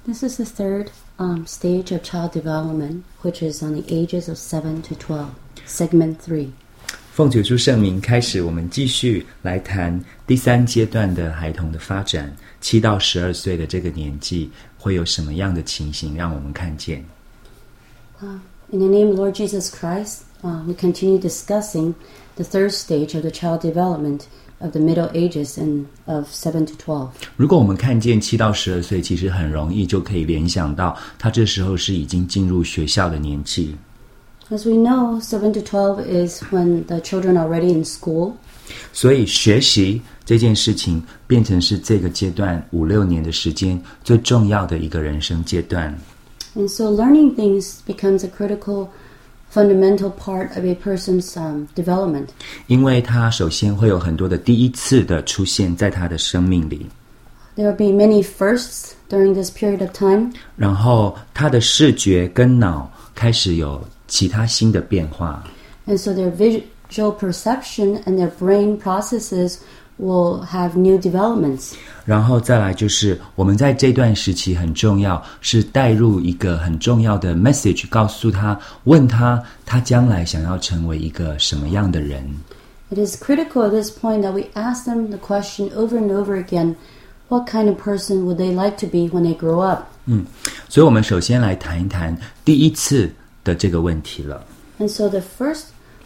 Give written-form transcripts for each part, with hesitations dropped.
This is the third stage of child development, which is on the ages of 7 to 12, segment 3. 奉主圣名开始，我们继续来谈第三阶段的孩童的发展，7到12岁的这个年纪会有什么样的情形让我们看见。 In the name of Lord Jesus Christ, we continue discussing the third stage of the child development of the middle ages and of 7 to 12. 如果我们看见7到12岁，其实很容易就可以联想到他这时候是已经进入学校的年纪。 As we know, 7 to 12 is when the children are already in school. 所以学习这件事情变成是这个阶段5-6年的时间最重要的一个人生阶段。 And so learning things becomes a critical, fundamental part of a person's development. 因为他首先会有很多的第一次的出现在他的生命里。 There will be many firsts during this period of time. 然后他的视觉跟脑开始有其他新的变化。 And so their visual perception and their brain processes will have new developments. 然后再来就是我们在这段时期很重要，是带入一个很重要的 message， 告诉他，问他将来想要成为一个什么样的人。 It is critical at this point that we ask them the question over and over again, what kind of person would they like to be when they grow up? 所以我们首先来谈一谈第一次的这个问题了。 And so the first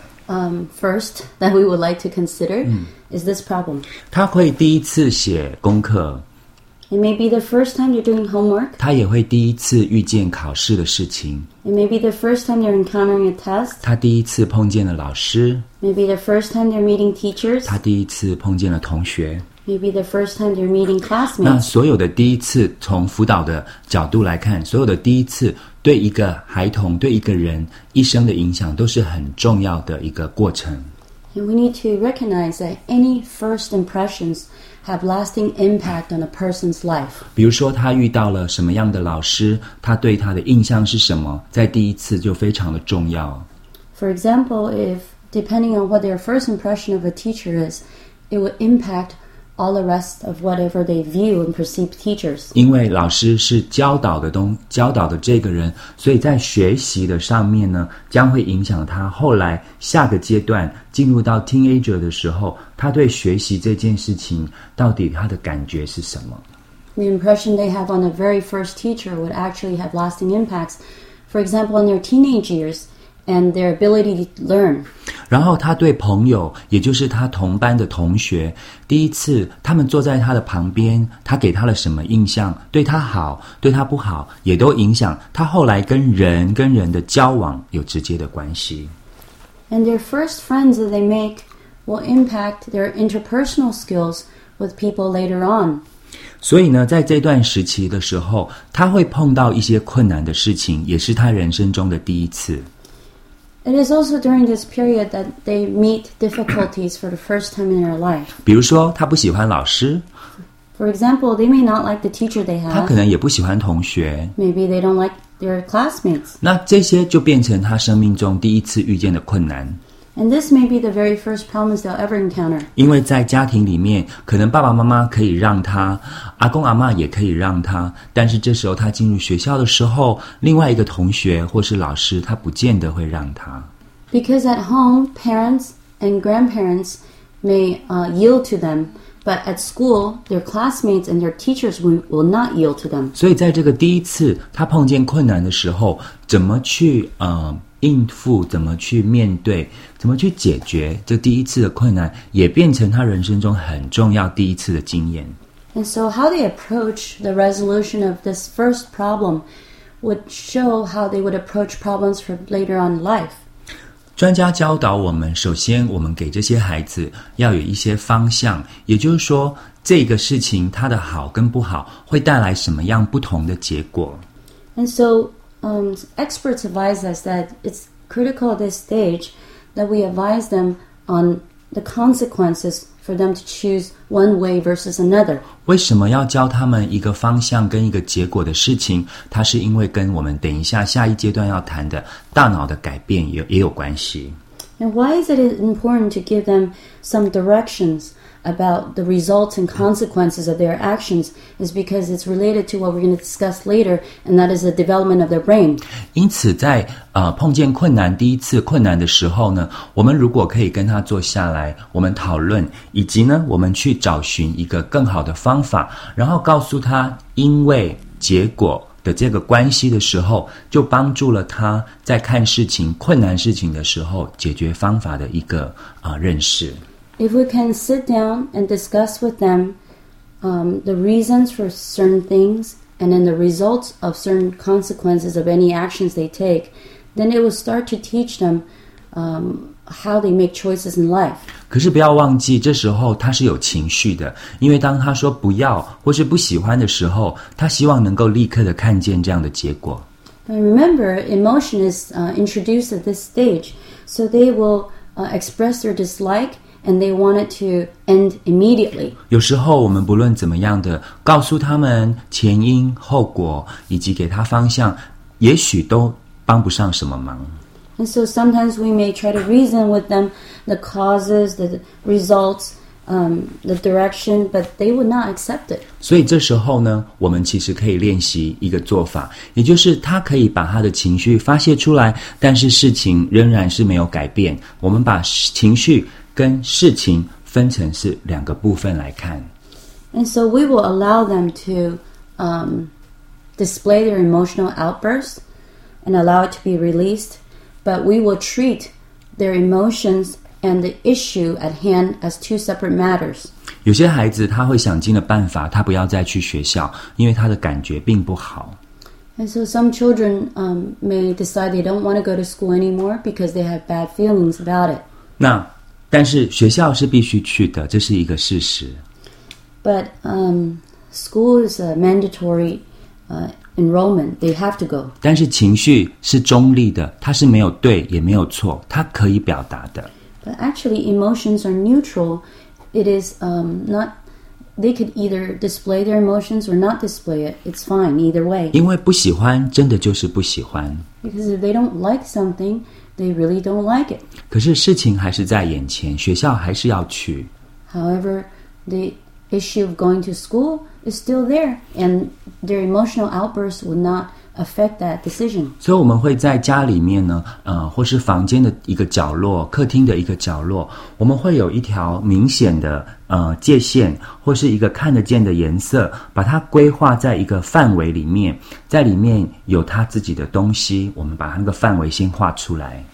that we would like to consider is this problem. 他会第一次写功课。 It may be the first time you're doing homework. 他也会第一次遇见考试的事情。 It may be the first time you're encountering a test. 他第一次碰见了老师。 Maybe the first time they're meeting teachers. 他第一次碰见了同学。 Maybe the first time they're meeting classmates. 那所有的第一次，从辅导的角度来看，所有的第一次对一个孩童、对一个人一生的影响都是很重要的一个过程。 And we need to recognize that any first impressions have lasting impact on a person's life. 比如说他遇到了什么样的老师，他对他的印象是什么，在第一次就非常的重要。 For example, if depending on what their first impression of a teacher is, it would impact all the rest of whatever they view and perceive teachers. 因为老师是教导的这个人，所以在学习的上面呢，将会影响他后来下个阶段进入到 teenager 的时候，他对学习这件事情到底他的感觉是什么。 The impression they have on the very first teacher would actually have lasting impacts. For example, in their teenage years and their ability to learn. 然后他对朋友，也就是他同班的同学，第一次他们坐在他的旁边，他给他了什么印象，对他好，对他不好，也都影响他后来跟人的交往有直接的关系。 And their first friends that they make will impact their interpersonal skills with people later on. 所以呢，在这段时期的时候，他会碰到一些困难的事情，也是他人生中的第一次。 It is also during this period that they meet difficulties for the first time in their life. 比如说，他不喜欢老师。 For example, they may not like the teacher they have. 他可能也不喜欢同学。 Maybe they don't like their classmates. 那这些就变成他生命中第一次遇见的困难。 And this may be the very first problems they'll ever encounter. 因为在家庭里面，可能爸爸妈妈可以让他，阿公阿嬷也可以让他，但是这时候他进入学校的时候，另外一个同学或是老师，他不见得会让他。 Because at home, parents and grandparents may yield to them, but at school, their classmates and their teachers will not yield to them. 所以在这个第一次他碰见困难的时候，怎么去应付，怎么去面对，怎么去解决这第一次的困难，也变成他人生中很重要第一次的经验。 And so how they approach the resolution of this first problem would show how they would approach problems for later on in life. 专家教导我们，首先我们给这些孩子要有一些方向，也就是说这个事情它的好跟不好会带来什么样不同的结果。 And so experts advise us that it's critical at this stage that we advise them on the consequences for them to choose one way versus another. 为什么要教他们一个方向跟一个结果的事情？它是因为跟我们等一下下一阶段要谈的大脑的改变也有关系。 And why is it important to give them some directions about the results and consequences of their actions is because it's related to what we're going to discuss later, and that is the development of their brain. 因此在碰见困难第一次困难的时候呢，我们如果可以跟他坐下来，我们讨论，以及呢我们去找寻一个更好的方法，然后告诉他因为结果的这个关系的时候，就帮助了他在看事情困难事情的时候解决方法的一个认识。 If we can sit down and discuss with them the reasons for certain things and then the results of certain consequences of any actions they take, then it will start to teach them how they make choices in life. 可是不要忘记，这时候他是有情绪的，因为当他说不要或是不喜欢的时候，他希望能够立刻的看见这样的结果。 And remember, emotion is introduced at this stage, so they will express their dislike.And they want it to end immediately. 有时候我们不论怎么样的告诉他们前因后果以及给他方向，也许都帮不上什么忙。 And so sometimes we may try to reason with them the causes, the results, the direction, but they would not accept it. 所以这时候呢，我们其实可以练习一个做法，也就是他可以把他的情绪发泄出来，但是事情仍然是没有改变。我们把情绪跟事情分成是两个部分来看。 And so we will allow them to display their emotional outbursts and allow it to be released, but we will treat their emotions and the issue at hand as two separate matters. 有些孩子他会想尽了办法，他不要再去学校，因为他的感觉并不好。 And so some children may decide they don't want to go to school anymore because they have bad feelings about it. 但是学校是必须去的，这是一个事实。 But school is a mandatory enrollment. They have to go. 但是情绪是中立的，它是没有对也没有错，它可以表达的。 But actually, emotions are neutral. It is not. They could either display their emotions or not display it. It's fine either way. 因为不喜欢，真的就是不喜欢。 Because if they don't like something,They really don't like it. 可是事情还是在眼前，学校还是要去。 However, the issue of going to school is still there, and their emotional outbursts will not affect that decision. 所以我们会在家里面呢，或是房间的一个角落、客厅的一个角落，我们会有一条明显的界限，或是一个看得见的颜色，把它规划在一个范围里面，在里面有他自己的东西，我们把那个范围先画出来。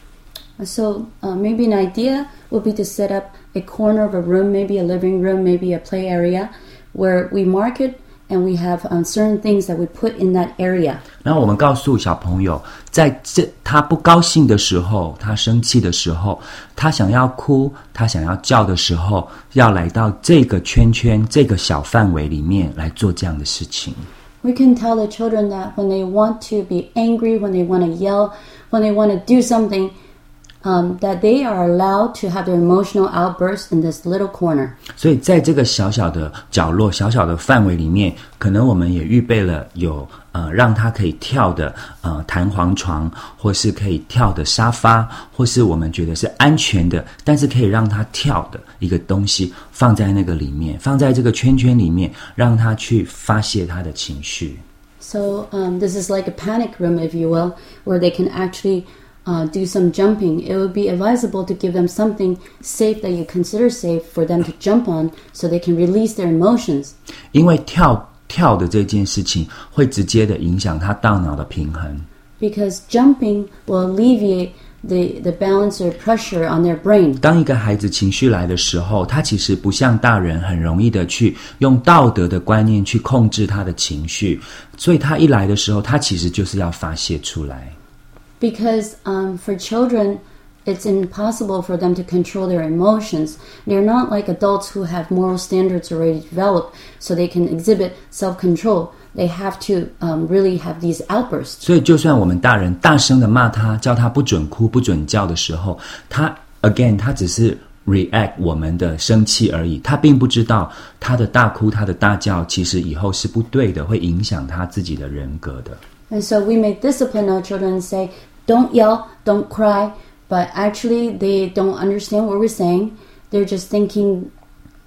So maybe an idea would be to set up a corner of a room, maybe a living room, maybe a play area, where we mark it.And we have certain things that we put in that area. 然后我们告诉小朋友，在他不高兴的时候，他生气的时候，他想要哭，他想要叫的时候，要来到这个圈圈、这个小范围里面来做这样的事情。 We can tell the children that when they want to be angry, when they want to yell, when they want to do something,that they are allowed to have their emotional outbursts in this little corner. 所以在这个小小的角落、小小的范围里面，可能我们也预备了有让他可以跳的弹簧床，或是可以跳的沙发，或是我们觉得是安全的，但是可以让他跳的一个东西，放在那个里面，放在这个圈圈里面，让他去发泄他的情绪。 So this is like a panic room, if you will, where they can actually.Do some jumping. It would be advisable to give them something safe that you consider safe for them to jump on so they can release their emotions. 因为跳的这件事情会直接的影响他大脑的平衡。 Because jumping will alleviate the balance or pressure on their brain. 当一个孩子情绪来的时候，他其实不像大人很容易的去用道德的观念去控制他的情绪，所以他一来的时候，他其实就是要发泄出来。 Because for children, it's impossible for them to control their emotions. They're not like adults who have moral standards already developed, so they can exhibit self-control. They have to really have these outbursts. 所以就算我们大人大声的骂他，叫他不准哭、不准叫的时候，他只是 react 我们的生气而已，他并不知道他的大哭、他的大叫，其实以后是不对的，会影响他自己的人格的。 And so we may discipline our children and say,Don't yell, don't cry, but actually they don't understand what we're saying. They're just thinking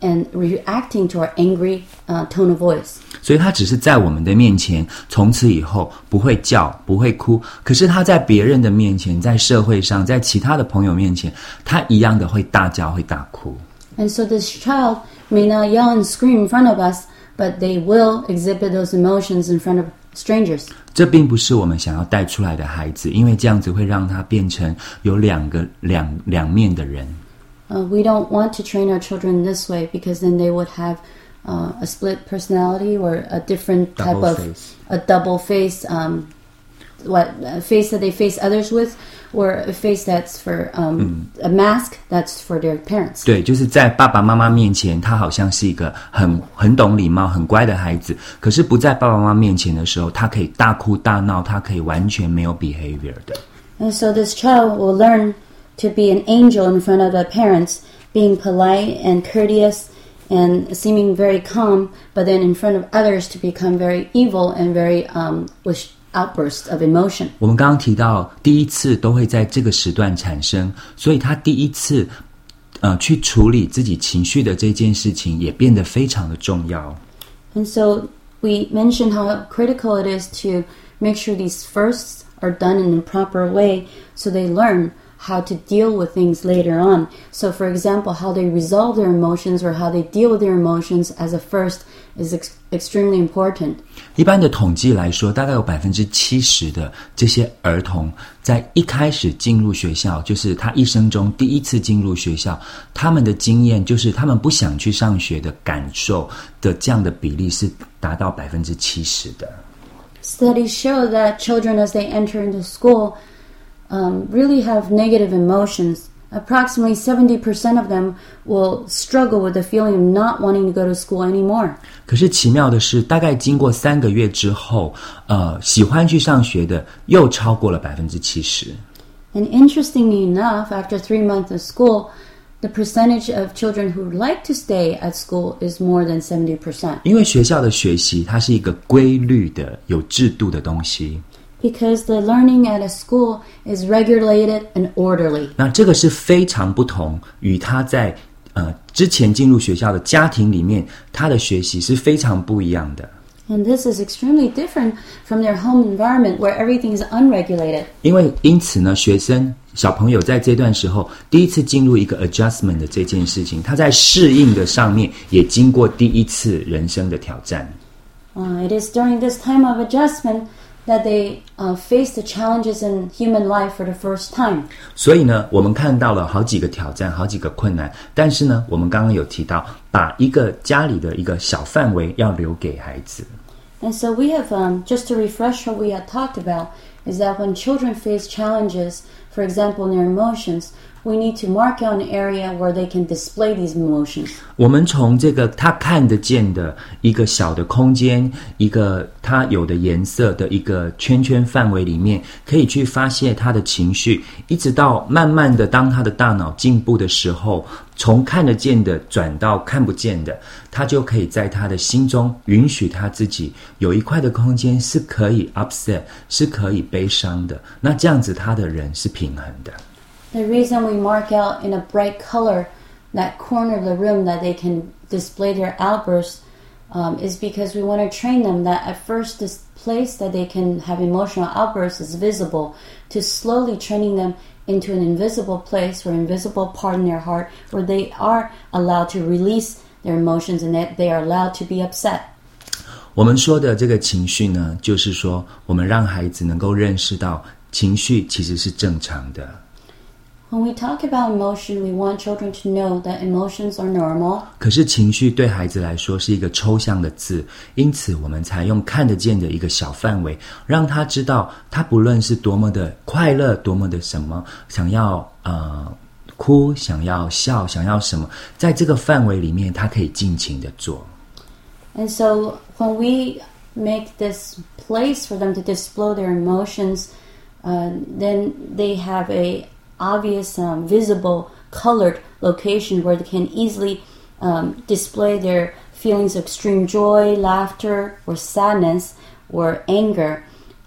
and reacting to our angry tone of voice. 所以他只是在我们的面前，从此以后不会叫，不会哭。可是他在别人的面前，在社会上，在其他的朋友面前，他一样的会大叫，会大哭。 And so this child may not yell and scream in front of us, but they will exhibit those emotions in front of strangers. 这并不是我们想要带出来的孩子，因为这样子会让他变成有两面的人。 We don't want to train our children this way because then they would have a split personality or a different type of a double face, a face that they face others with, or a face that's for a mask that's for their parents. 对，就是在爸爸妈妈面前，他好像是一个很懂礼貌、很乖的孩子，可是不在爸爸妈妈面前的时候，他可以大哭大闹，他可以完全没有 behavior 的。 And so this child will learn to be an angel in front of the parents, being polite and courteous and seeming very calm, but then in front of others to become very evil and very with outbursts of emotion. 我们刚刚提到第一次都会在这个时段产生，所以他第一次去处理自己情绪的这件事情也变得非常的重要。 And so we mentioned how critical it is to make sure these firsts are done in a proper way so they learn how to deal with things later on. So for example, how they resolve their emotions or how they deal with their emotions as a first is extremely important. 一般的统计来说，大概有 70% 的这些儿童在一开始进入学校，就是他一生中第一次进入学校，他们的经验就是他们不想去上学的感受的这样的比例是达到 70% 的。 Studies show that children as they enter into school really have negative emotions. Approximately 70% of them will struggle with the feeling of not wanting to go to school anymore. 可是奇妙的是，大概经过3个月之后，喜欢去上学的又超过了 70%。 And interestingly enough, after 3 months of school, the percentage of children who like to stay at school is more than 70%. 因为学校的学习它是一个规律的、有制度的东西。 Because the learning at a school is regulated and orderly. 那这个是非常不同于他在之前进入学校的家庭里面，他的学习是非常不一样的。 And this is extremely different from their home environment where everything is unregulated. 因此呢，小朋友在这段时候第一次进入一个 adjustment 的这件事情，他在适应的上面也经过第一次人生的挑战。 It is during this time of adjustment that they face the challenges in human life for the first time. 所以呢，我们看到了好几个挑战，好几个困难，但是呢，我们刚刚有提到，把一个家里的一个小范围要留给孩子。 And so we have, just to refresh what we had talked about, is that when children face challenges, for example, in their emotions, we need to mark out an area where they can display these emotions. 我们从这个他看得见的一个小的空间，一个他有的颜色的一个圈圈范围里面，可以去发泄他的情绪，一直到慢慢的当他的大脑进步的时候，从看得见的转到看不见的，他就可以在他的心中允许他自己有一块的空间是可以 upset， 是可以悲伤的，那这样子他的人是平衡的。 The reason we mark out in a bright color that corner of the room that they can display their outbursts is because we want to train them that at first this place that they can have emotional outbursts is visible, to slowly training them into an invisible place or invisible part in their heart where they are allowed to release their emotions and that they are allowed to be upset. 我们说的这个情绪呢，就是说我们让孩子能够认识到情绪其实是正常的。 When we talk about emotion, we want children to know that emotions are normal. 可是情绪对孩子来说是一个抽象的字，因此我们才用看得见的一个小范围，让他知道他不论是多么的快乐，多么的什么，想要哭，想要笑，想要什么，在这个范围里面他可以尽情的做。 And so when we make this place for them to display their emotions, then they have a obvious, visible, colored location where they can easily display their feelings of extreme joy, laughter, or sadness, or anger.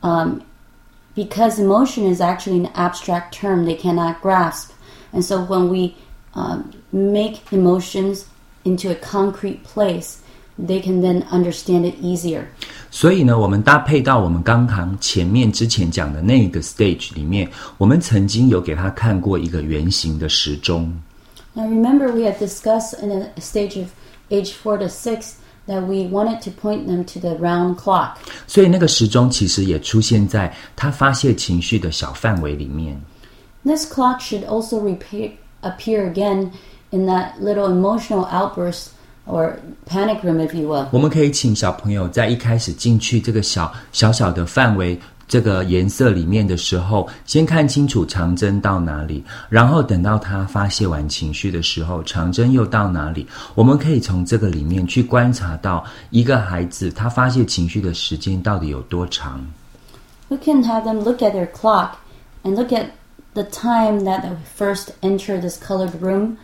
Because emotion is actually an abstract term they cannot grasp. And so when we make emotions into a concrete place, they can then understand it easier. 所以呢，我们搭配到我们刚刚之前讲的那个 stage 里面，我们曾经有给他看过一个圆形的时钟。 Now remember we had discussed in a stage of age 4 to 6 that we wanted to point them to the round clock. 所以那个时钟其实也出现在他发泄情绪的小范围里面。 This clock should also appear again in that little emotional outburst or panic room, if you will. 我们可以请小朋友在一开始进去这个小的范围这个颜色里面的时候，先看清楚长针到哪里，然后等到他发泄完情绪的时候，长针又到哪里。我们可以从这个里面去观察到一个孩子他发泄情绪的时间到底有多长。 We can have them look at their clock and look at the time that they first enter this colored room,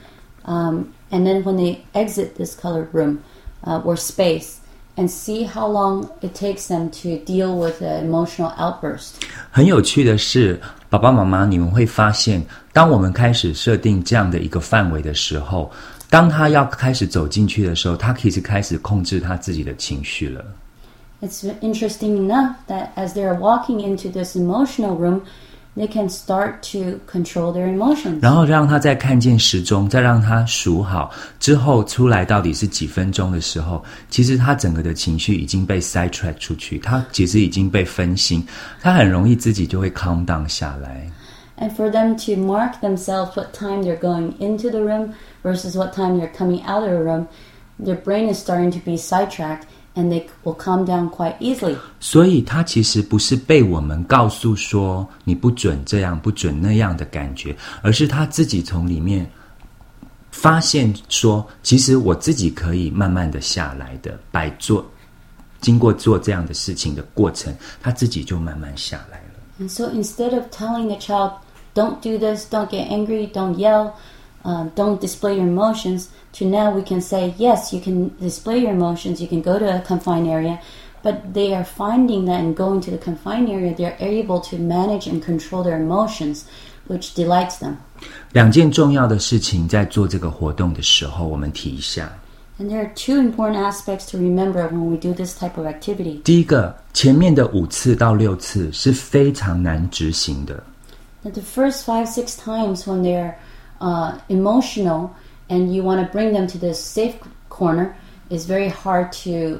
and then when they exit this colored room or space, and see how long it takes them to deal with the emotional outburst. 很有趣的是，爸爸妈妈你们会发现，当我们开始设定这样的一个范围的时候，当他要开始走进去的时候，他其实开始控制他自己的情绪了。 It's interesting enough that as they're walking into this emotional room, they can start to control their emotions. 然后让他再看见时钟，再让他数好之后出来到底是几分钟的时候，其实他整个的情绪已经被 sidetrack 出去，他其实已经被分心，他很容易自己就会 calm down 下来。 And for them to mark themselves what time they're going into the room versus what time they're coming out of the room, their brain is starting to be sidetracked, and they will calm down quite easily. 所以他其实不是被我们告诉说你不准这样不准那样的感觉，而是他自己从里面发现说，其实我自己可以慢慢的下来的，经过做这样的事情的过程，他自己就慢慢下来了。 And so instead of telling the child, don't do this, don't get angry, don't yell, don't display your emotions, to now we can say, yes, you can display your emotions, you can go to a confined area, but they are finding that in going to the confined area, they're able to manage and control their emotions, which delights them. 两件重要的事情在做这个活动的时候，我们提一下。 And there are two important aspects to remember when we do this type of activity. 第一个，前面的5次到6次是非常难执行的。 That the first 5-6 times when they're emotional and you want to bring them to this safe corner is very hard to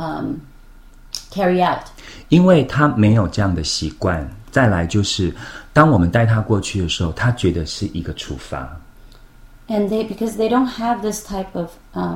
carry out. 因为他没有这样的习惯，再来就是当我们带他过去的时候，他觉得是一个处罚。 And because they don't have this type of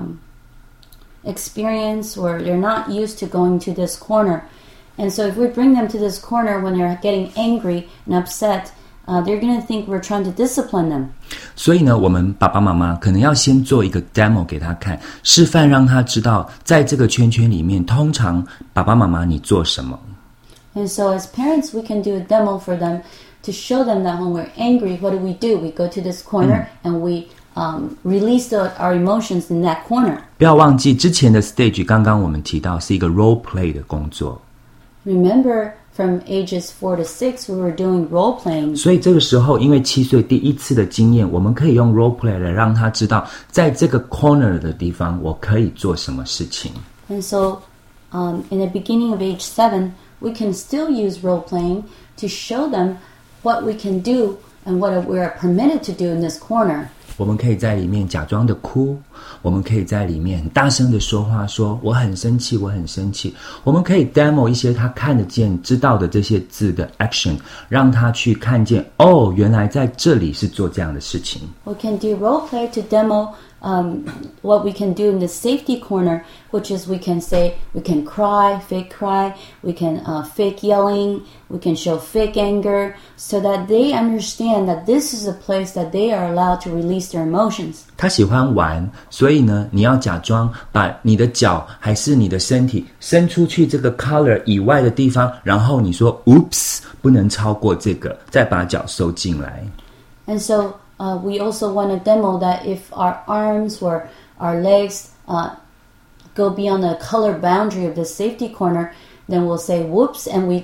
experience, or they're not used to going to this corner, and so if we bring them to this corner when they're getting angry and upset, they're going to think we're trying to discipline them. 所以呢，我们爸爸妈妈可能要先做一个 demo 给他看，示范让他知道，在这个圈圈里面，通常爸爸妈妈你做什么。 And so as parents, we can do a demo for them to show them that when we're angry, what do? We go to this corner and we release our emotions in that corner. 不要忘记之前的 stage， 刚刚我们提到是一个 role play 的工作。 Remember, from ages 4 to 6, we were doing role playing. 所以这个时候，因为7岁第一次的经验，我们可以用 role play 来让他知道，在这个 corner 的地方，我可以做什么事情。 And so, in the beginning of age 7, we can still use role playing to show them what we can do and what we are permitted to do in this corner. 我们可以在里面假装的哭，我们可以在里面很大声的说话，说我很生气，我很生气。我们可以 demo 一些他看得见、知道的这些字的 action， 让他去看见，哦，原来在这里是做这样的事情。 We can do role play to demo what we can do in the safety corner, which is we can say, we can cry, we can fake yelling, we can show fake anger, so that they understand that this is a place that they are allowed to release their emotions. 他喜欢玩，所以呢，你要假装把你的脚还是你的身体伸出去这个 color 以外的地方，然后你说 oops， 不能超过这个，再把脚收进来。 And so we also want to demo that if our arms or our legs go beyond the color boundary of the safety corner, then we'll say whoops, and we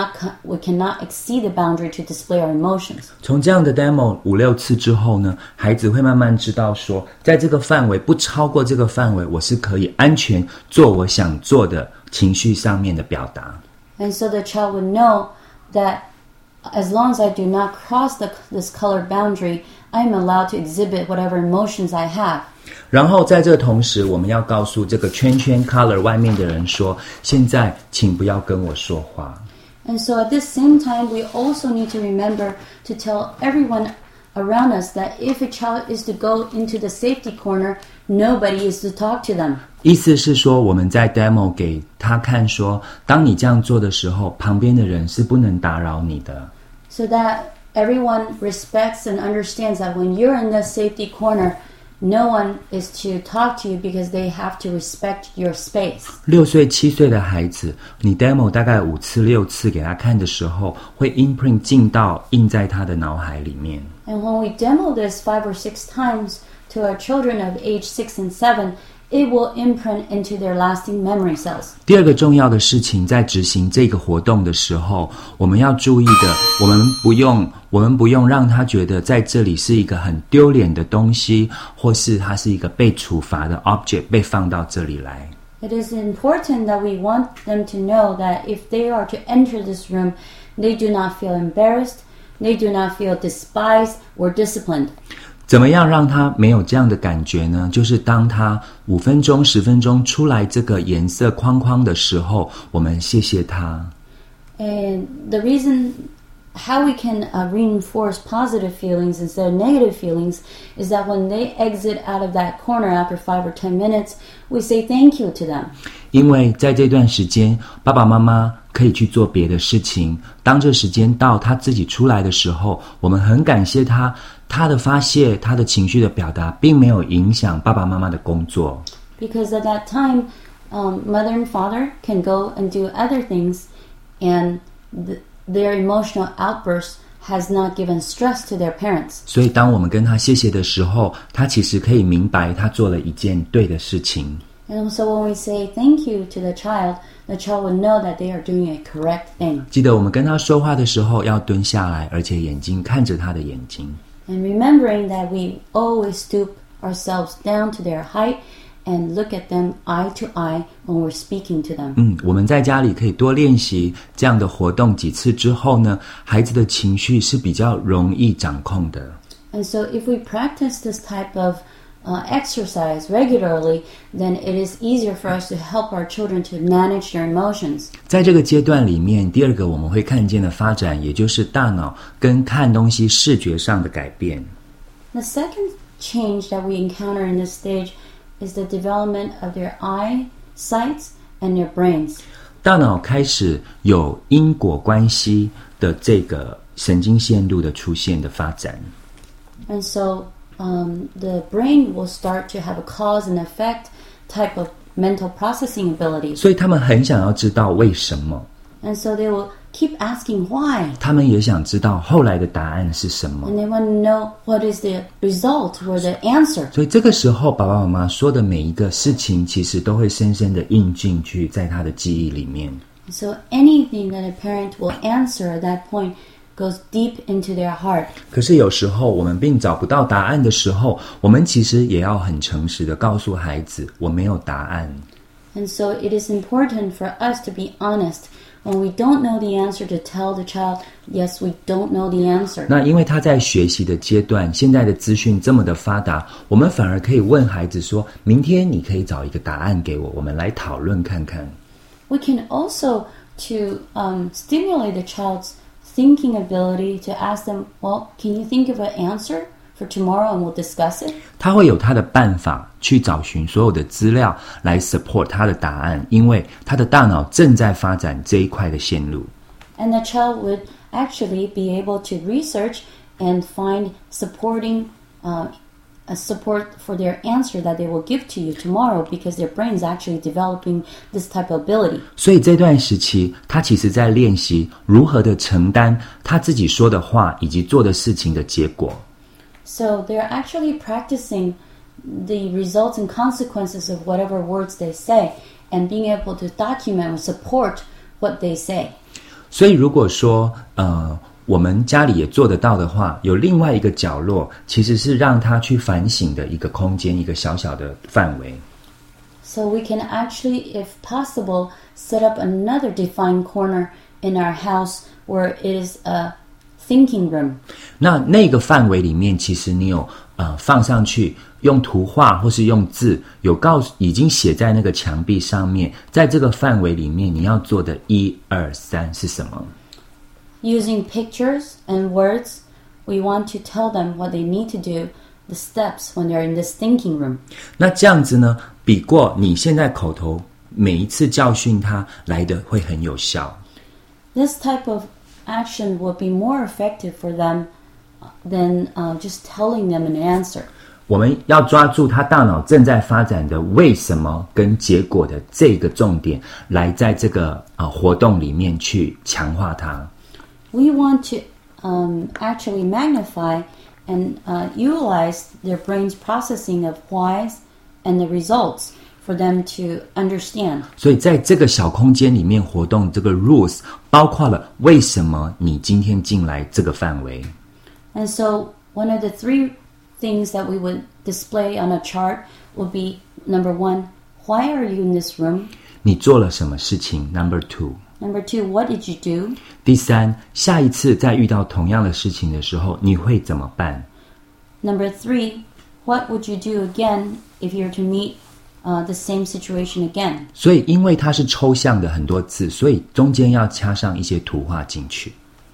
cannot exceed the boundary to display our emotions. 从这样的 demo 5-6次之后呢，孩子会慢慢知道说，在这个范围不超过这个范围，我是可以安全做我想做的情绪上面的表达。 And so the child would know that as long as I do not cross this color boundary, I'm allowed to exhibit whatever emotions I have. 然后在这个同时，我们要告诉这个圈圈 color 外面的人说，现在请不要跟我说话。 And so at this same time, we also need to remember to tell everyone around us that if a child is to go into the safety corner, nobody is to talk to them. 意思是说，我们在 demo 给他看说，当你这样做的时候，旁边的人是不能打扰你的。 So that everyone respects and understands that when you're in the safety corner, no one is to talk to you because they have to respect your space. 6岁7岁的孩子，你 demo 大概5次6次给他看的时候，会 imprint 印在他的脑海里面。 And when we demo this 5 or 6 times to our children of age 6 and 7, it will imprint into their lasting memory cells. 第二个重要的事情，在执行这个活动的时候，我们要注意的，我们不用让他觉得在这里是一个很丢脸的东西，或是它是一个被处罚的 object 被放到这里来。 It is important that we want them to know that if they are to enter this room, they do not feel embarrassed, they do not feel despised or disciplined. 怎么样让他没有这样的感觉呢？就是当他5分钟、10分钟出来这个颜色框框的时候，我们谢谢他。 And the reason how we can reinforce positive feelings instead of negative feelings is that when they exit out of that corner after 5 or 10 minutes, we say thank you to them. 因为在这段时间，爸爸妈妈可以去做别的事情。当这时间到他自己出来的时候，我们很感谢他，他的发泄，他的情绪的表达，并没有影响爸爸妈妈的工作。 Because at that time, mother and father can go and do other things, and their emotional outburst has not given stress to their parents. 所以当我们跟他谢谢的时候，他其实可以明白他做了一件对的事情。 And so when we say thank you to the child will know that they are doing a correct thing. 记得我们跟他说话的时候要蹲下来，而且眼睛看着他的眼睛。 And remembering that we always stoop ourselves down to their height and look at them eye to eye when we're speaking to them. 我们在家里可以多练习这样的活动几次之后呢，孩子的情绪是比较容易掌控的。 And so if we practice this type of exercise regularly, then it is easier for us to help our children to manage their emotions. 在这个阶段里面，第二个我们会看见的发展，也就是大脑跟看东西视觉上的改变。 The second change that we encounter in this stage is the development of their eyesight and their brains. 大脑开始有因果关系的这个神经线路的出现的发展。 And so the brain will start to have a cause and effect type of mental processing ability. 所以他们很想要知道为什么。 And so they will keep asking why. 他们也想知道后来的答案是什么。 And they want to know what is the result or the answer. 所以这个时候，爸爸妈妈说的每一个事情，其实都会深深的印进去在他的记忆里面。 So anything that a parent will answer at that point goes deep into their heart. 可是有时候我们并找不到答案的时候，我们其实也要很诚实的告诉孩子，我没有答案。 And so it is important for us to be honest. When we don't know the answer, to tell the child, yes, we don't know the answer. 那因为他在学习的阶段，现在的资讯这么的发达，我们反而可以问孩子说，明天你可以找一个答案给我，我们来讨论看看。 We can also to stimulate the child's thinking ability to ask them, well, can you think of an answer for tomorrow and we'll discuss it? 他会有他的办法去找寻所有的资料来 support 他的答案，因为他的大脑正在发展这一块的线路。 And the child would actually be able to research and find supporting a support for their answer that they will give to you tomorrow because their brain is actually developing this type of ability. 所以这段时期，他其实在练习如何的承担他自己说的话以及做的事情的结果。 So they're actually practicing the results and consequences of whatever words they say and being able to document or support what they say. 所以如果说我们家里也做得到的话，有另外一个角落其实是让他去反省的一个空间，一个小小的范围。 So we can actually, if possible, set up another defined corner in our house where it is a thinking room. 那个范围里面，其实你有放上去，用图画或是用字，已经写在那个墙壁上面，在这个范围里面，你要做的1、2、3是什么？ Using pictures and words, we want to tell them what they need to do, the steps when they're in this thinking room. 那这样子呢，比过你现在口头每一次教训他来的会很有效。 This type of action would be more effective for them than just telling them an answer. 我们要抓住他大脑正在发展的为什么跟结果的这个重点，来在这个活动里面去强化它。 We want to actually magnify and utilize their brain's processing of whys and the results for them to understand. 所以在这个小空间里面活动，这个 rules 包括了为什么你今天进来这个范围。 And so one of the 3 things that we would display on a chart would be, number 1, why are you in this room? 你做了什么事情 ？Number 2. Number 2, what did you do? 第3，下一次再遇到同样的事情的时候，你会怎么办？ Number 3, what would you do again if you were to meet the same situation again? 所以因为它是抽象的很多字，所以中间要加上一些图画进去。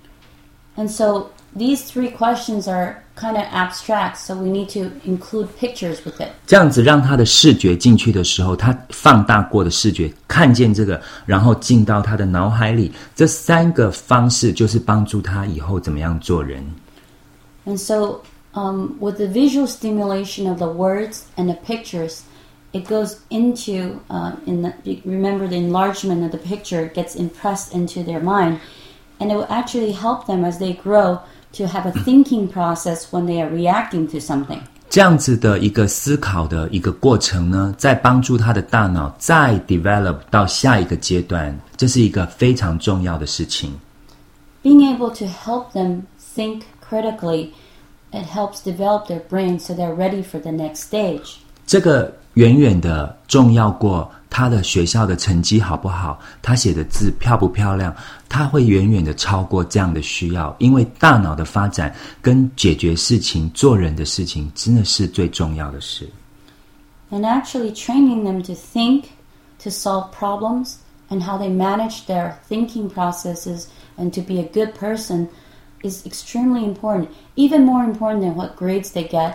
And so these 3 questions are kind of abstract, so we need to include pictures with it. 这样子让他的视觉进去的时候，他放大过的视觉看见这个，然后进到他的脑海里。这3个方式就是帮助他以后怎么样做人。 And so with the visual stimulation of the words and the pictures, it goes into, remember the enlargement of the picture gets impressed into their mind, and it will actually help them as they grow to have a thinking process when they are reacting to something. 这样子的一个思考的一个过程呢，在帮助他的大脑再 develop 到下一个阶段，这是一个非常重要的事情。 Being able to help them think critically, it helps develop their brain so they're ready for the next stage. 这个远远的重要过他的学校的成绩好不好，他写的字漂不漂亮，他会远远的超过这样的需要，因为大脑的发展跟解决事情、做人的事情真的是最重要的事。 And actually training them to think, to solve problems, and how they manage their thinking processes and to be a good person is extremely important, even more important than what grades they get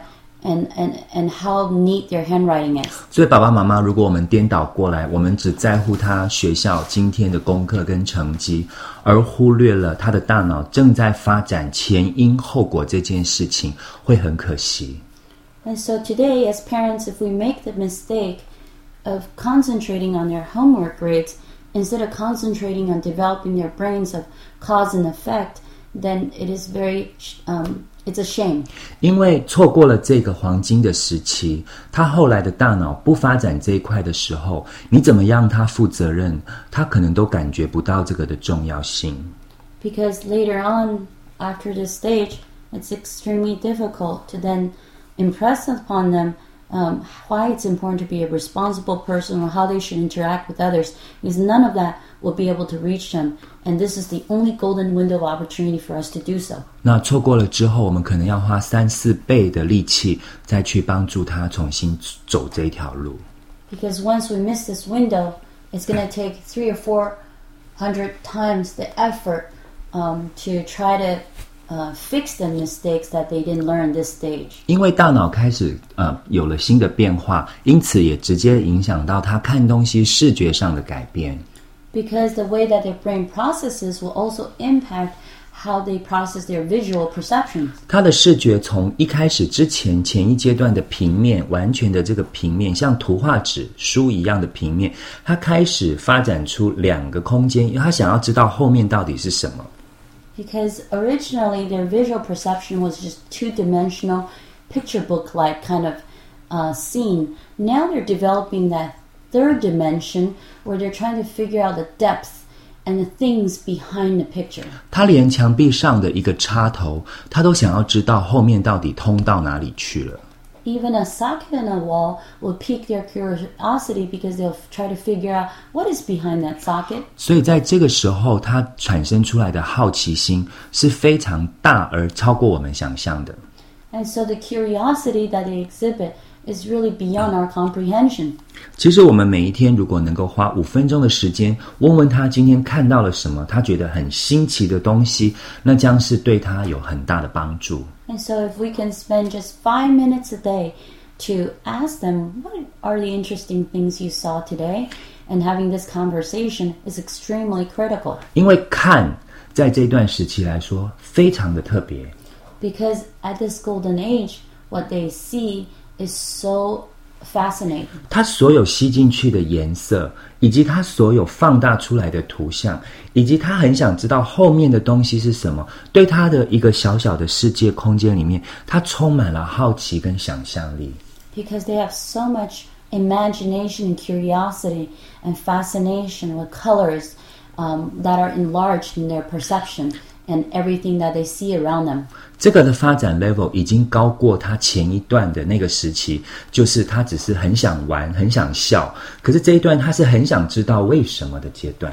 and how neat their handwriting is. 所以爸爸妈妈，如果我们颠倒过来，我们只在乎他学校今天的功课跟成绩，而忽略了他的大脑正在发展前因后果这件事情，会很可惜。 And so today, as parents, if we make the mistake of concentrating on their homework grades instead of concentrating on developing their brains of cause and effect, then it is it's a shame. 因为错过了这个黄金的时期，他后来的大脑不发展这一块的时候，你怎么样他负责任，他可能都感觉不到这个的重要性。 Because later on, after this stage, it's extremely difficult to then impress upon them why it's important to be a responsible person or how they should interact with others, because none of that will be able to reach them, and this is the only golden window of opportunity for us to do so. 那错过了之後，我們可能要花3、4倍的力氣，再去幫助他重新走這條路。 Because once we miss this window, it's going to take 300 or 400 times the effort to try to fix the mistakes that they didn't learn this stage. 因為大腦開始有了新的變化，因此也直接影響到他看東西視覺上的改變。 Because the way that their brain processes will also impact how they process their visual perceptions. 他的視覺從一開始之前前一階段的平面，完全的這個平面，像圖畫紙書一樣的平面，他開始發展出2個空間，因為他想要知道後面到底是什麼。 Because originally their visual perception was just 2-dimensional, picture book-like kind of scene. Now they're developing that 3rd dimension where they're trying to figure out the depth and the things behind the picture. 他连墙壁上的一个插头，他都想要知道后面到底通到哪里去了。 Even a socket in a wall will pique their curiosity because they'll try to figure out what is behind that socket. 所以在这个时候，他产生出来的好奇心是非常大而超过我们想象的。 And so the curiosity that they exhibit is really beyond our comprehension. 其实我们每一天如果能够花5分钟的时间问问他今天看到了什么，他觉得很新奇的东西，那将是对他有很大的帮助。 And so if we can spend just 5 minutes a day to ask them, what are the interesting things you saw today? And having this conversation is extremely critical. 因为看在这段时期来说非常的特别。 Because at this golden age, what they see is so fascinating. 它所有吸进去的颜色，以及它所有放大出来的图像，以及他很想知道后面的东西是什么，对他的一个小小的世界空间里面，他充满了好奇跟想象力。 Because they have so much imagination and curiosity and fascination with colors that are enlarged in their perception and everything that they see around them. 这个的发展 level 已经高过他前一段的那个时期，就是他只是很想玩很想笑，可是这一段他是很想知道为什么的阶段。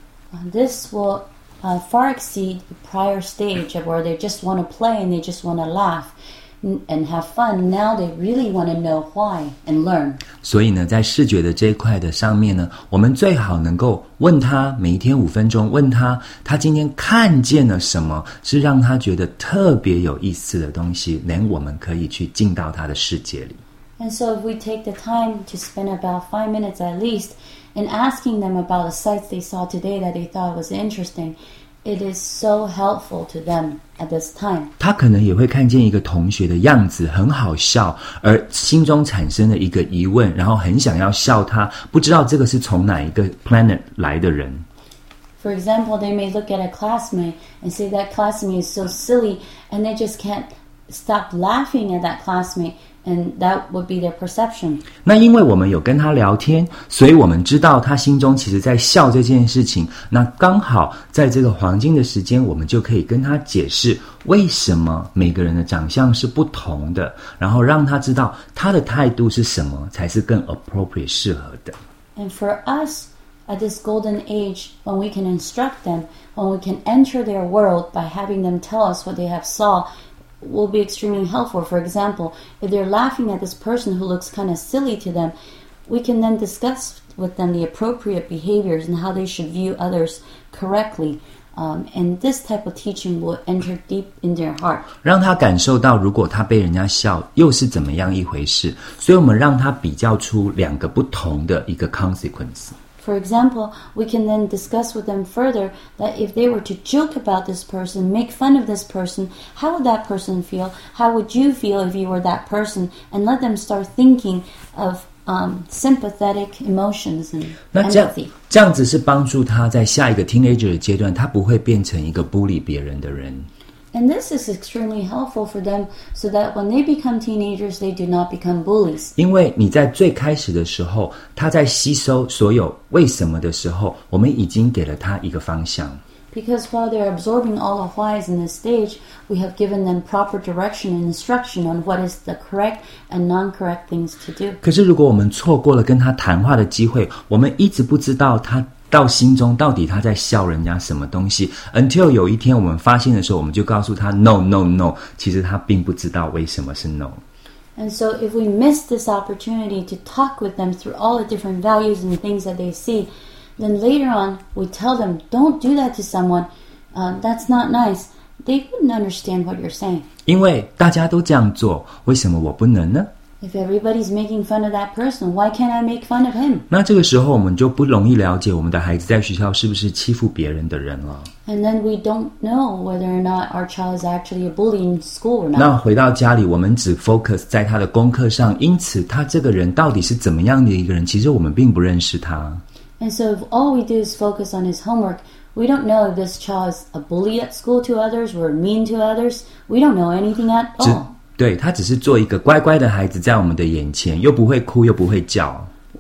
This will far exceed the prior stage of where they just want to play and they just want to laugh and have fun. Now they really want to know why and learn. 所以呢，在视觉的这一块的上面呢，我们最好能够问他，每一天5分钟，问他今天看见了什么，是让他觉得特别有意思的东西，连我们可以去进到他的世界里。 And so if we take the time to spend about 5 minutes at least in asking them about the sights they saw today that they thought was interesting, it is so helpful to them at this time. 他可能也会看见一个同学的样子很好笑，而心中产生了一个疑问，然后很想要笑他，不知道这个是从哪一个 planet 来的人。 For example, they may look at a classmate and say that classmate is so silly, and they just can't stop laughing at that classmate, and that would be their perception. 那因为我们有跟他聊天，所以我们知道他心中其实在笑这件事情，那刚好在这个黄金的时间，我们就可以跟他解释为什么每个人的长相是不同的，然后让他知道他的态度是什么才是更 appropriate 适合的。 And for us, at this golden age, when we can instruct them, when we can enter their world by having them tell us what they have saw, will be extremely helpful. For example, if they're laughing at this person who looks kind of silly to them, we can then discuss with them the appropriate behaviors and how they should view others correctly. And this type of teaching will enter deep in their heart. 让他感受到如果他被人家笑又是怎么样一回事，所以我们让他比较出2个不同的一个 consequence。 For example, we can then discuss with them further that if they were to joke about this person, make fun of this person, how would that person feel? How would you feel if you were that person? And let them start thinking of sympathetic emotions and 那 empathy. 这样子是帮助他在下一个 teenager 的阶段，他不会变成一个bully别人的人。 And this is extremely helpful for them so that when they become teenagers, they do not become bullies. 因为你在最开始的时候，他在吸收所有为什么的时候，我们已经给了他一个方向。 Because while they're absorbing all the whys in this stage, we have given them proper direction and instruction on what is the correct and non-correct things to do. 可是如果我们错过了跟他谈话的机会，我们一直不知道他到心中到底他在笑人家什么东西 until 有一天我们发现的时候，我们就告诉他 no no no， 其实他并不知道为什么是 no。 And so if we miss this opportunity to talk with them through all the different values and things that they see, then later on we tell them, don't do that to someone, that's not nice. They wouldn't understand what you're saying. 因为大家都这样做，为什么我不能呢？ If everybody's making fun of that person, why can't I make fun of him? 那这个时候我们就不容易了解我们的孩子在学校是不是欺负别人的人了。 And then we don't know whether or not our child is actually a bully in school or not. 那回到家里，我们只 focus 在他的功课上，因此他这个人到底是怎么样的一个人，其实我们并不认识他。 And so if all we do is focus on his homework, we don't know if this child is a bully at school to others or mean to others. We don't know anything at all. 对，他只是做一个乖乖的孩子在我们的眼前，又不会哭又不会叫。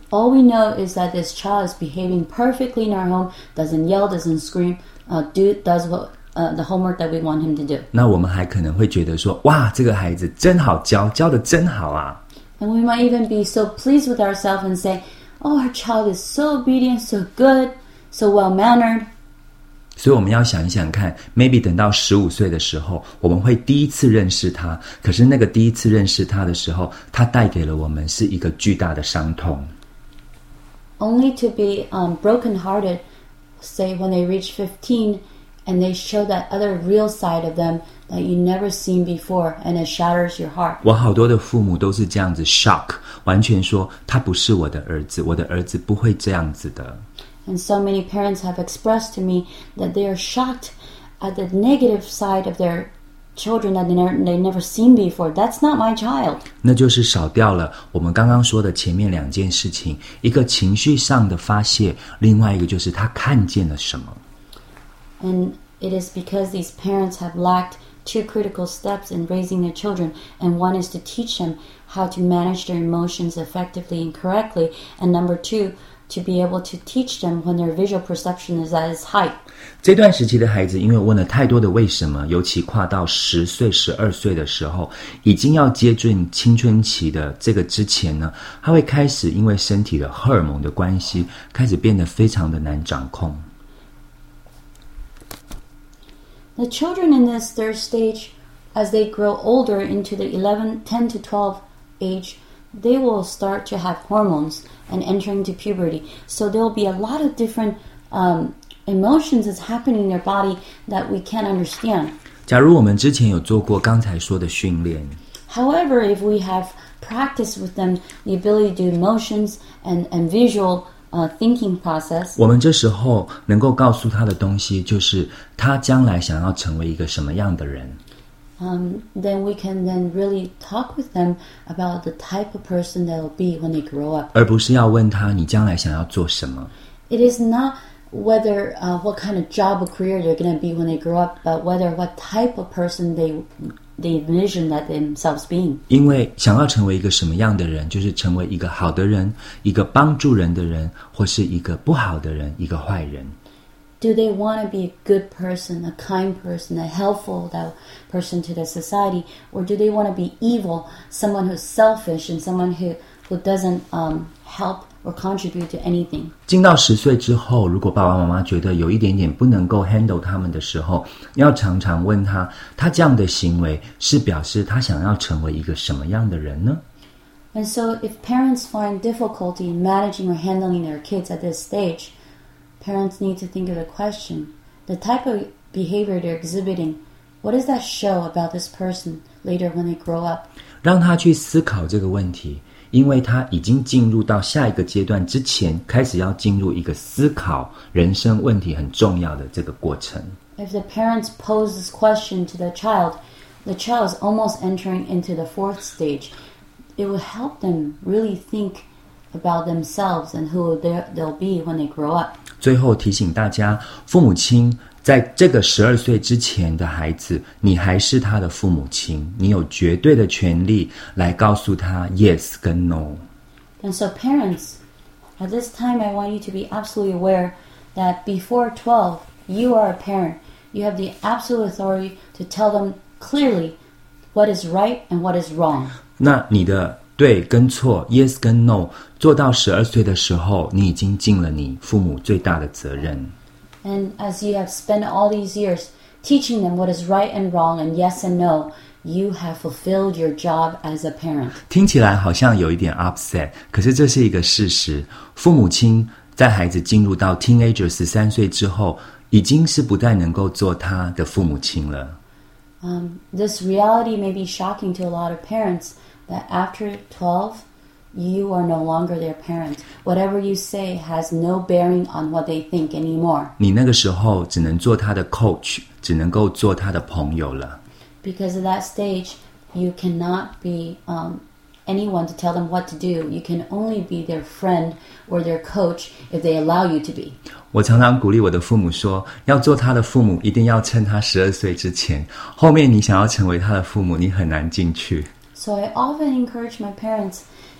All we know is that this child is behaving perfectly in our home, doesn't yell, doesn't scream, does what the homework that we want him to do. 那我们还可能会觉得说，哇，这个孩子真好教，教得真好啊。 And we might even be so pleased with ourselves and say, oh, our child is so obedient, so good, so well-mannered. 所以我们要想一想看 maybe 等到15岁的时候，我们会第一次认识他，可是那个第一次认识他的时候，他带给了我们是一个巨大的伤痛。 Only to be broken-hearted, say when they reach 15, and they show that other real side of them that you never seen before, and it shatters your heart. 我好多的父母都是这样子 shock， 完全说他不是我的儿子，我的儿子不会这样子的。 And so many parents have expressed to me that they are shocked at the negative side of their children that they never seen before. That's not my child. 那就是少掉了我们刚刚说的前面2件事情，一个情绪上的发泄，另外一个就是他看见了什么。 And it is because these parents have lacked 2 critical steps in raising their children, and one is to teach them how to manage their emotions effectively and correctly, and number 2, to be able to teach them when their visual perception is at its height. 这段时期的孩子因为问了太多的为什么，尤其跨到10岁、12岁的时候，已经要接近青春期的这个之前呢，他会开始因为身体的荷尔蒙的关系，开始变得非常的难掌控。 The children in this third stage, as they grow older into the 10 to 12 age, they will start to have hormones and enter into puberty. So there will be a lot of different emotions that's happening in their body that we can't understand. 假如我们之前有做过刚才说的训练， However, if we have practiced with them the ability to do emotions and visual thinking process, 我们这时候能够告诉他的东西就是他将来想要成为一个什么样的人。 then we can then really talk with them about the type of person they'll be when they grow up. 而不是要问他你将来想要做什么。 It is not whether what kind of job or career they're going to be when they grow up, but whether what type of person they envision that themselves being. 因为想要成为一个什么样的人，就是成为一个好的人，一个帮助人的人，或是一个不好的人，一个坏人。 Do they want to be a good person, a kind person, a helpful person to the society, or do they want to be evil, someone who's selfish and someone who doesn't help or contribute to anything? 进到10岁之后，如果爸爸妈妈觉得有一点点不能够 handle 他们的时候，要常常问他这样的行为是表示他想要成为一个什么样的人呢？ And so if parents find difficulty in managing or handling their kids at this stage, parents need to think of the question, the type of behavior they're exhibiting, what does that show about this person later when they grow up? 让他去思考这个问题，因为他已经进入到下一个阶段之前，开始要进入一个思考人生问题很重要的这个过程。 If the parents pose this question to the child is almost entering into the 4th stage. It will help them really think about themselves and who they'll be when they grow up. 最后提醒大家，父母亲在这个12岁之前的孩子，你还是他的父母亲，你有绝对的权利来告诉他 yes 跟 no。 And so parents, at this time I want you to be absolutely aware that before 12, you are a parent. You have the absolute authority to tell them clearly what is right and what is wrong. 那你的对跟错 yes 跟 no 做到12岁的时候，你已经尽了你父母最大的责任。 And as you have spent all these years teaching them what is right and wrong and yes and no, you have fulfilled your job as a parent. 听起来好像有一点 upset， 可是这是一个事实。父母亲在孩子进入到 teenager 13岁之后，已经是不再能够做他的父母亲了。 This reality may be shocking to a lot of parents that after 12, you are no longer their parent. Whatever you say has no bearing on what they think anymore. 你那个时候只能做他的 coach， 只能够做他的朋友了。 Because at that stage, you cannot be anyone to tell them what to do. You can only be their friend or their coach if they allow you to be. 我常常鼓励我的父母说，要做他的父母，一定要趁他12岁之前，后面你想要成为他的父母，你很难进去。 So I often encourage my parents,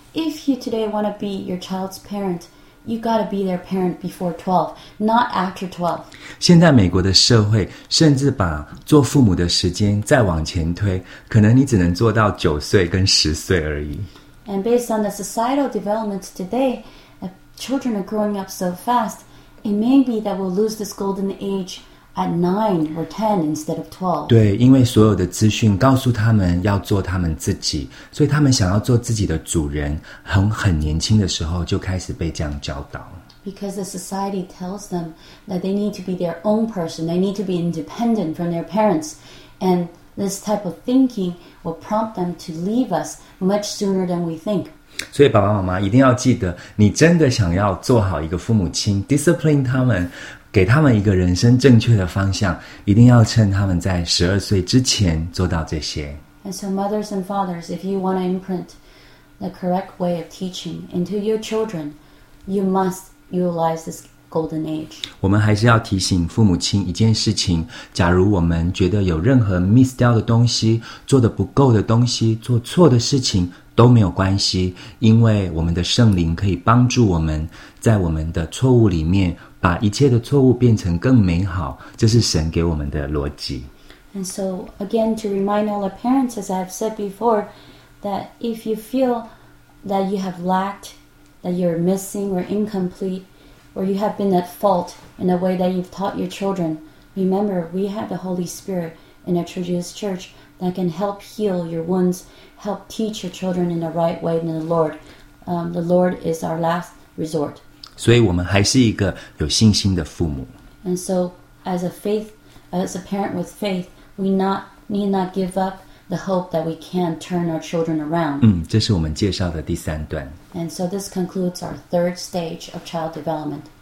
if you today want to be your child's parent, you got to be their parent before 12, not after 12. 现在美国的社会甚至把做父母的时间再往前推，可能你只能做到9岁跟10岁而已。 And based on the societal development today, children are growing up so fast, it may be that we'll lose this golden age at 9 or 10 instead of 12. 对，因为所有的资讯告诉他们要做他们自己，所以他们想要做自己的主人，很年轻的时候就开始被这样教导。 Because the society tells them that they need to be their own person, they need to be independent from their parents, and this type of thinking will prompt them to leave us much sooner than we think. 所以爸爸妈妈一定要记得，你真的想要做好一个父母亲 ，discipline 他们，给他们一个人生正确的方向，一定要趁他们在12岁之前做到这些。 And so mothers and fathers, if you want to imprint the correct way of teaching into your children, you must utilize this golden age. 我们还是要提醒父母亲一件事情，假如我们觉得有任何 miss 掉的东西，做得不够的东西，做错的事情都没有关系，因为我们的圣灵可以帮助我们在我们的错误里面把一切的错误变成更美好，这是神给我们的逻辑。 And so, again, to remind all the parents, as I've said before, that if you feel that you have lacked, that you're missing or incomplete, or you have been at fault in the way that you've taught your children, remember, we have the Holy Spirit in our church's church that can help heal your wounds, help teach your children in the right way in the Lord. The Lord is our last resort. 所以我们还是一个有信心的父母。 And so, as a parent with faith, we need not give up the hope that we can turn our children around. 这是我们介绍的第3段。 And so this concludes our third stage of child development.